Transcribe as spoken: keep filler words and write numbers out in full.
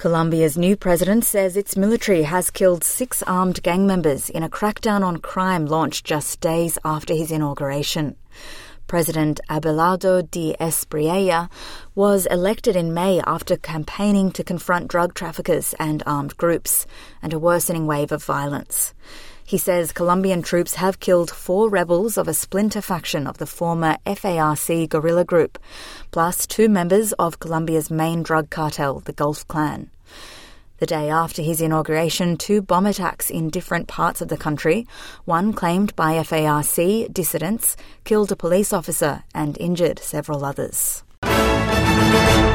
Colombia's new president says its military has killed six armed gang members in a crackdown on crime launched just days after his inauguration. President Abelardo de Espriella was elected in May after campaigning to confront drug traffickers and armed groups and a worsening wave of violence. He says Colombian troops have killed four rebels of a splinter faction of the former F A R C guerrilla group, plus two members of Colombia's main drug cartel, the Gulf Clan. The day after his inauguration, two bomb attacks in different parts of the country, one claimed by F A R C dissidents, killed a police officer and injured several others.